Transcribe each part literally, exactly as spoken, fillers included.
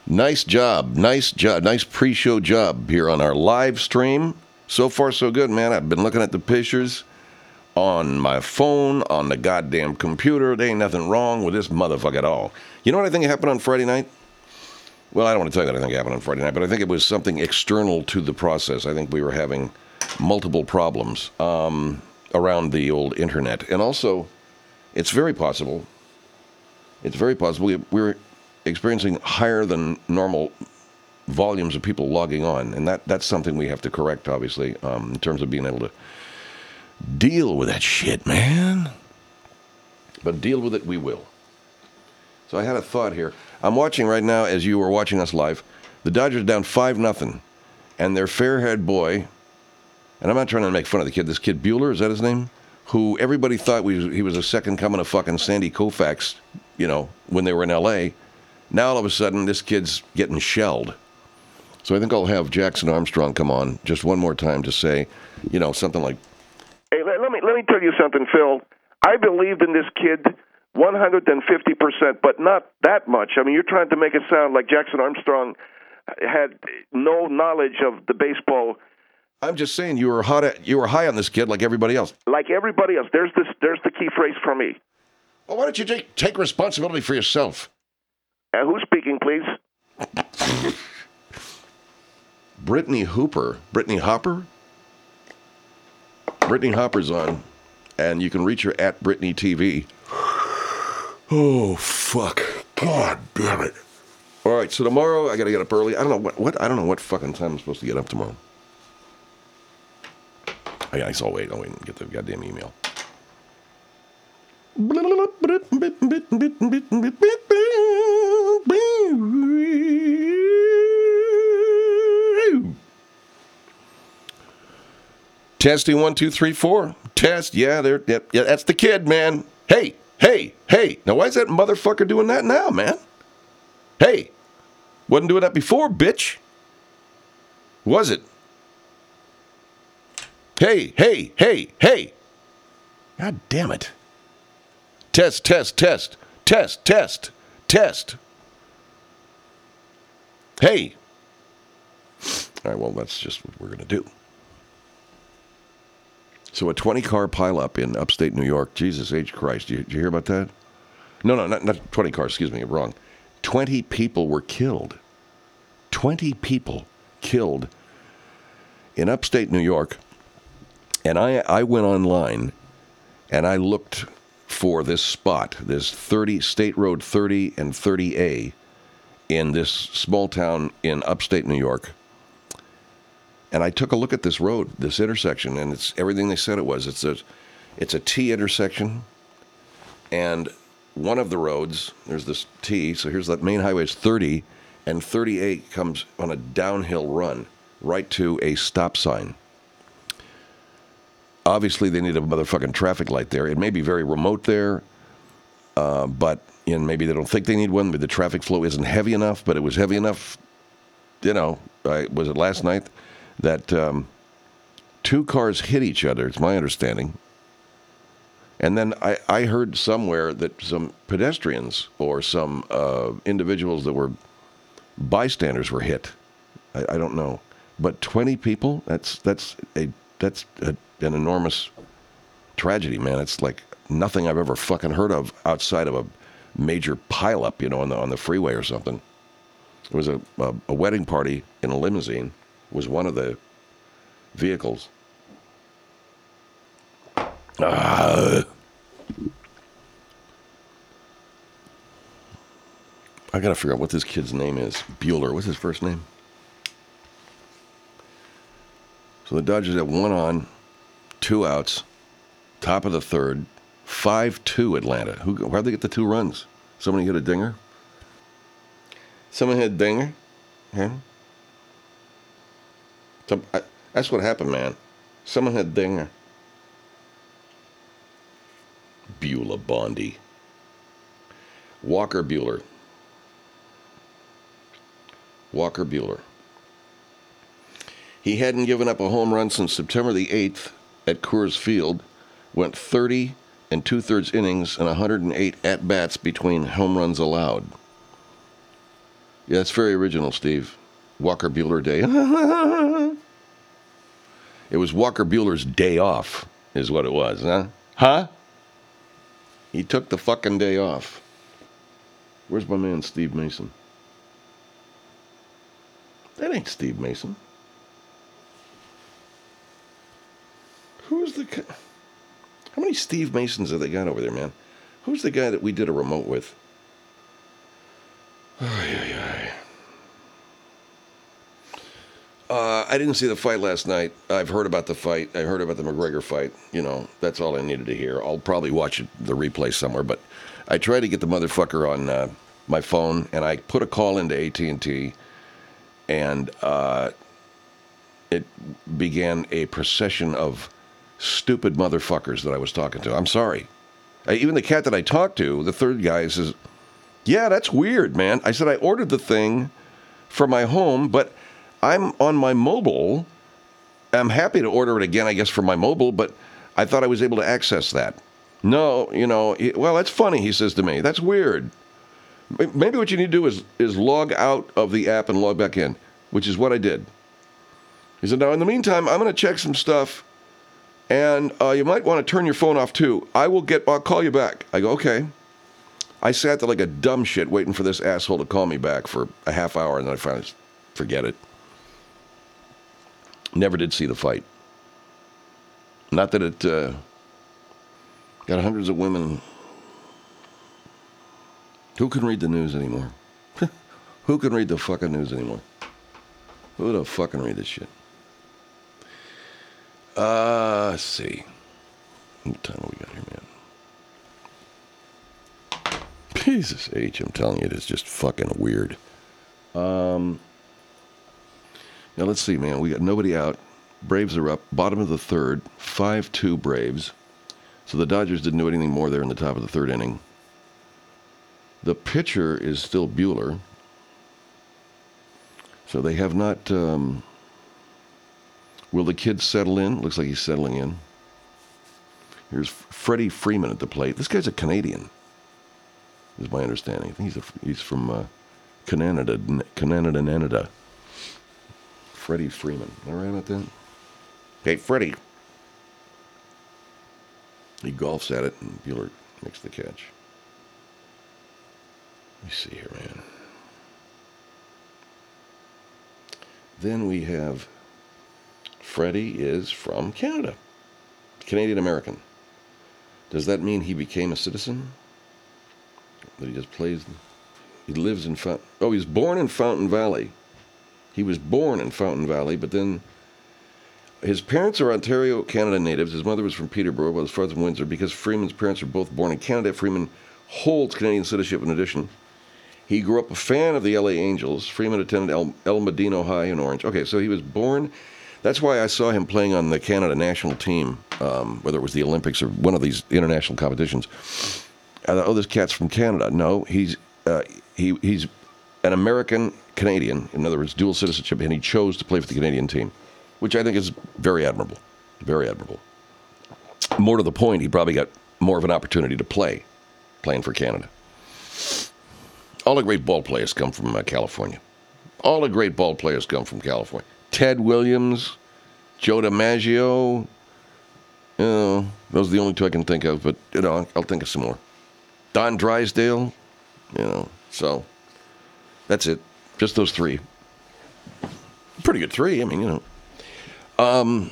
Nice job. Nice job. Nice pre-show job here on our live stream. So far, so good, man. I've been looking at the pictures on my phone, on the goddamn computer. There ain't nothing wrong with this motherfucker at all. You know what I think happened on Friday night? Well, I don't want to tell you what I think happened on Friday night, but I think it was something external to the process. I think we were having multiple problems um, around the old internet. And also, it's very possible, it's very possible we, we're experiencing higher than normal volumes of people logging on. And that, that's something we have to correct, obviously, um, in terms of being able to deal with that shit, man. But deal with it we will. So I had a thought here. I'm watching right now, as you were watching us live, the Dodgers down five nothing, and their fair-haired boy, and I'm not trying to make fun of the kid, this kid Bueller, is that his name? Who everybody thought we, he was a second coming of fucking Sandy Koufax, you know, when they were in L A. Now all of a sudden, this kid's getting shelled. So I think I'll have Jackson Armstrong come on just one more time to say, you know, something like, hey, let, let me let me tell you something, Phil. I believed in this kid one hundred fifty percent, but not that much. I mean, you're trying to make it sound like Jackson Armstrong had no knowledge of the baseball. I'm just saying you were hot at, you were high on this kid like everybody else. Like everybody else. There's this. There's the key phrase for me. Well, why don't you take, take responsibility for yourself? Uh, who's speaking, please? Brittany Hooper. Brittany Hopper? Brittany Hopper's on, and you can reach her at Brittany T V. Oh, fuck. God damn it. All right, so tomorrow I got to get up early. I don't know what, what I don't know what fucking time I'm supposed to get up tomorrow. Oh, yeah, I saw wait. I'll wait and get the goddamn email. Testing one, two, three, four. Test, yeah, there. Yeah, yeah, that's the kid, man. Hey, hey, hey. Now, why is that motherfucker doing that now, man? Hey, wasn't doing that before, bitch. Was it? Hey, hey, hey, hey. God damn it. Test, test, test, test, test, test. Hey. All right, well, that's just what we're going to do. So a twenty-car pileup in upstate New York. Jesus H. Christ. Did you, did you hear about that? No, no, not, not twenty cars. Excuse me, I'm wrong. twenty people were killed. twenty people killed in upstate New York. And I, I went online and I looked for this spot, this thirty State Road thirty and thirty A in this small town in upstate New York. And I took a look at this road, this intersection, and it's everything they said it was. It's a, it's a T intersection, and one of the roads, there's this T, so here's that main highway is thirty, and thirty-eight comes on a downhill run right to a stop sign. Obviously, they need a motherfucking traffic light there. It may be very remote there, uh, but and maybe they don't think they need one, but the traffic flow isn't heavy enough, but it was heavy enough, you know, I, was it last night? That um, two cars hit each other, it's my understanding. And then I, I heard somewhere that some pedestrians or some uh, individuals that were bystanders were hit. I, I don't know. But twenty people, that's that's a that's a, an enormous tragedy, man. It's like nothing I've ever fucking heard of outside of a major pileup, you know, on the, on the freeway or something. It was a, a, a wedding party in a limousine. Was one of the vehicles. Uh, I gotta figure out what this kid's name is. Bueller. What's his first name? So the Dodgers have one on, two outs, top of the third, five two Atlanta. Who? How'd they get the two runs? Somebody hit a dinger? Someone hit a dinger? Huh? So, I, that's what happened, man. Someone had dinger. Beulah Bondi. Walker Bueller. Walker Bueller. He hadn't given up a home run since September the eighth at Coors Field. Went thirty and two-thirds innings and one hundred eight at-bats between home runs allowed. Yeah, it's very original, Steve. Walker Bueller Day. It was Walker Bueller's day off, is what it was, huh? Huh? He took the fucking day off. Where's my man, Steve Mason? That ain't Steve Mason. Who's the... How many Steve Masons have they got over there, man? Who's the guy that we did a remote with? Ay, ay, ay. Uh, I didn't see the fight last night. I've heard about the fight. I heard about the McGregor fight. You know, that's all I needed to hear. I'll probably watch it, the replay somewhere. But I tried to get the motherfucker on uh, my phone, and I put a call into A T and T, and uh, it began a procession of stupid motherfuckers that I was talking to. I'm sorry. I, even the cat that I talked to, the third guy, says, yeah, that's weird, man. I said, I ordered the thing for my home, but I'm on my mobile. I'm happy to order it again, I guess, for my mobile, but I thought I was able to access that. No, you know, he, well, that's funny, he says to me. That's weird. Maybe what you need to do is, is log out of the app and log back in, which is what I did. He said, now, in the meantime, I'm going to check some stuff, and uh, you might want to turn your phone off, too. I will get, I'll call you back. I go, okay. I sat there like a dumb shit waiting for this asshole to call me back for a half hour, and then I finally forget it. Never did see the fight. Not that it uh, got hundreds of women. Who can read the news anymore? Who can read the fucking news anymore? Who the fucking read this shit? Uh, let's see. What time we got here, man? Jesus H, I'm telling you, it is just fucking weird. Um... Now, let's see, man. We got nobody out. Braves are up. Bottom of the third. five two Braves. So the Dodgers didn't do anything more there in the top of the third inning. The pitcher is still Bueller. So they have not... Um, will the kid settle in? Looks like he's settling in. Here's Freddie Freeman at the plate. This guy's a Canadian, is my understanding. I think he's, a, he's from uh, Canada, Canada, Canada. Freddie Freeman. Am I right about that? Hey, Freddie. He golfs at it, and Bueller makes the catch. Let me see here, man. Then we have Freddie is from Canada. Canadian-American. Does that mean he became a citizen? That he just plays... He lives in... Fountain, oh, he was born in Fountain Valley. He was born in Fountain Valley, but then his parents are Ontario, Canada natives. His mother was from Peterborough, while his father from Windsor. Because Freeman's parents are both born in Canada, Freeman holds Canadian citizenship in addition. He grew up a fan of the L A Angels. Freeman attended El, El Medino High in Orange. Okay, so he was born... That's why I saw him playing on the Canada national team, um, whether it was the Olympics or one of these international competitions. I thought, oh, this cat's from Canada. No, he's uh, he he's an American Canadian, in other words, dual citizenship, and he chose to play for the Canadian team, which I think is very admirable, very admirable. More to the point, he probably got more of an opportunity to play, playing for Canada. All the great ball players come from uh, California. All the great ball players come from California. Ted Williams, Joe DiMaggio, you know, those are the only two I can think of, but, you know, I'll think of some more. Don Drysdale, you know, so that's it. Just those three. Pretty good three, I mean, you know. Um,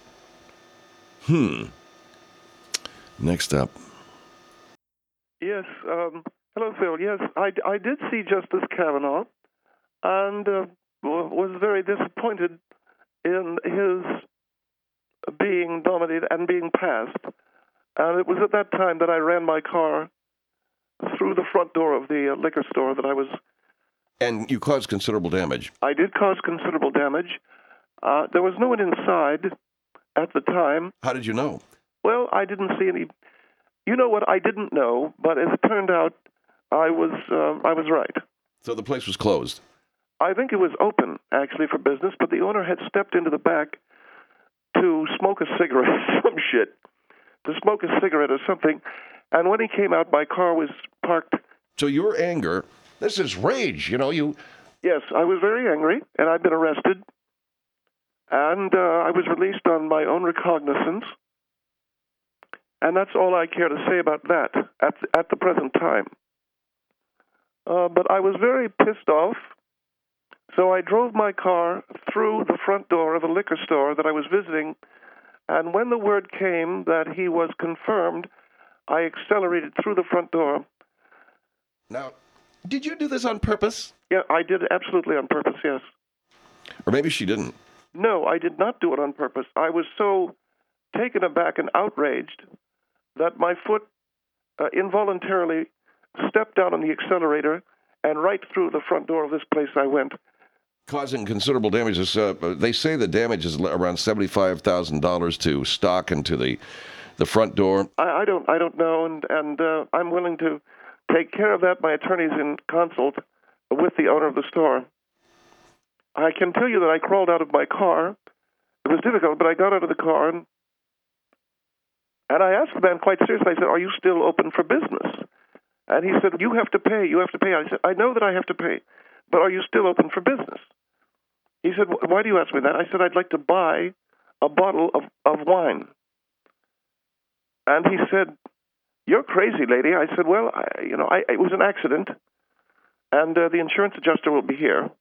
hmm. Next up. Yes, um, hello, Phil. Yes, I, I did see Justice Kavanaugh, and uh, was very disappointed in his being nominated and being passed. And it was at that time that I ran my car through the front door of the uh, liquor store that I was... And you caused considerable damage. I did cause considerable damage. Uh, there was no one inside at the time. How did you know? Well, I didn't see any... You know what? I didn't know, but as it turned out, I was uh, I was right. So the place was closed? I think it was open, actually, for business, but the owner had stepped into the back to smoke a cigarette, some shit, to smoke a cigarette or something, and when he came out, my car was parked. So your anger, this is rage, you know, you Yes, I was very angry, and I've been arrested. And uh, I was released on my own recognizance. And that's all I care to say about that at, at the present time. Uh, but I was very pissed off, so I drove my car through the front door of a liquor store that I was visiting, and when the word came that he was confirmed, I accelerated through the front door. Now, did you do this on purpose? Yeah, I did absolutely on purpose, yes. Or maybe she didn't. No, I did not do it on purpose. I was so taken aback and outraged that my foot uh, involuntarily stepped down on the accelerator, and right through the front door of this place I went. Causing considerable damages. Uh, they say the damage is around seventy-five thousand dollars to stock and to the, the front door. I, I don't I don't know, and, and uh, I'm willing to take care of that. My attorney's in consult with the owner of the store. I can tell you that I crawled out of my car. It was difficult, but I got out of the car, and, and I asked the man quite seriously, I said, are you still open for business? And he said, you have to pay, you have to pay. I said, I know that I have to pay, but are you still open for business? He said, why do you ask me that? I said, I'd like to buy a bottle of, of wine. And he said, you're crazy, lady. I said, well, I, you know, I, it was an accident, and uh, the insurance adjuster will be here.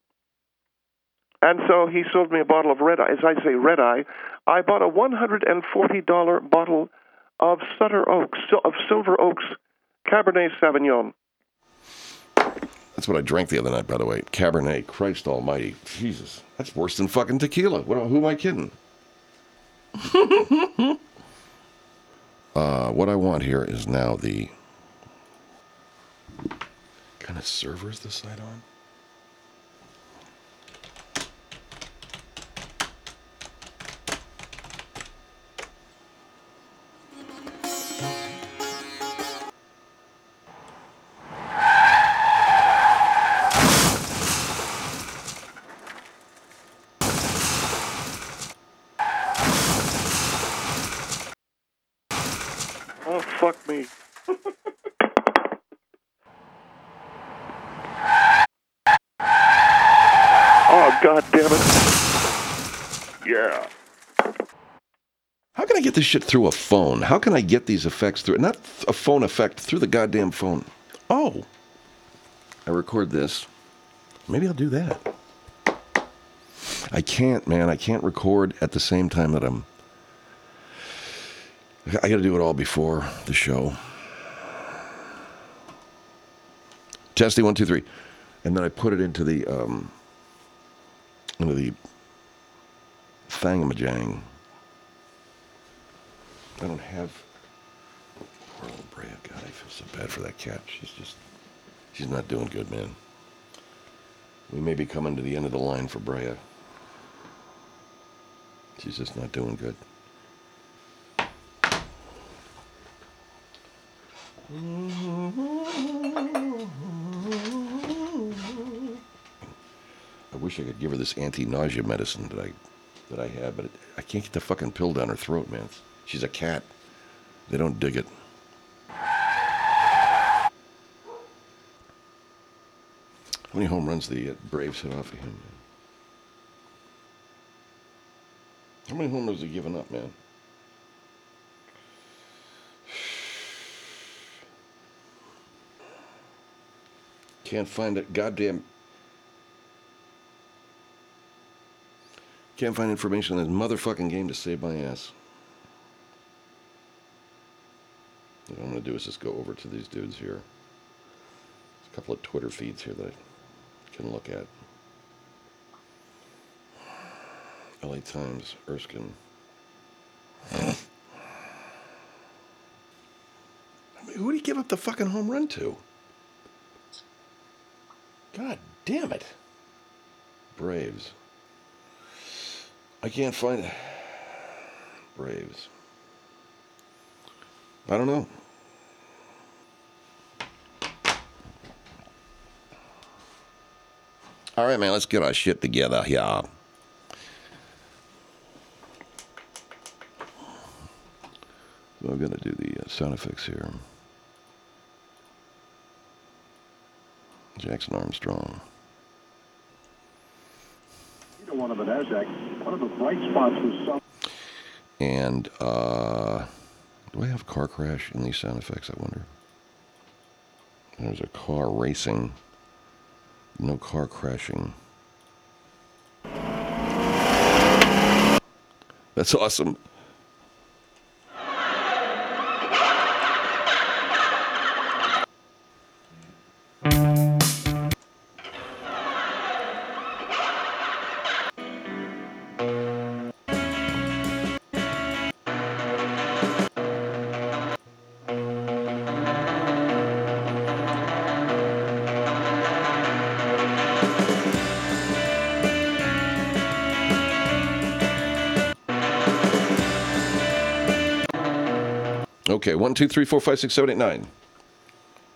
And so he sold me a bottle of Red Eye. As I say, Red Eye. I bought a one hundred forty dollars bottle of Sutter Oaks, of Silver Oaks Cabernet Sauvignon. That's what I drank the other night, by the way. Cabernet. Christ almighty. Jesus. That's worse than fucking tequila. What, who am I kidding? uh, what I want here is now the... What kind of server is this site on? Oh, fuck me. Oh, God damn it. Yeah. How can I get this shit through a phone? How can I get these effects through? Not a phone effect, through the goddamn phone. Oh. I record this. Maybe I'll do that. I can't, man. I can't record at the same time that I'm... I got to do it all before the show. Testing one, two, three, and then I put it into the um, into the thangamajang. I don't have. Poor little Brea. God, I feel so bad for that cat. She's just, she's not doing good, man. We may be coming to the end of the line for Brea. She's just not doing good. I wish I could give her this anti-nausea medicine that I that I have, but it, I can't get the fucking pill down her throat, man. She's a cat. They don't dig it. How many home runs did the Braves hit off of him? How many home runs have he given up, man? Can't find it. Goddamn. Can't find information on this motherfucking game to save my ass. What I'm going to do is just go over to these dudes here. There's a couple of Twitter feeds here that I can look at. L A Times, Erskine. I mean, who did he give up the fucking home run to? God damn it. Braves. I can't find it. Braves. I don't know. All right, man, let's get our shit together here. So I'm going to do the uh, sound effects here. Jackson Armstrong. One of the NASDAQ. One of the bright spots was some. And uh, do I have car crash in these sound effects? I wonder. There's a car racing. No car crashing. That's awesome. Okay, one, two, three, four, five, six, seven, eight, nine.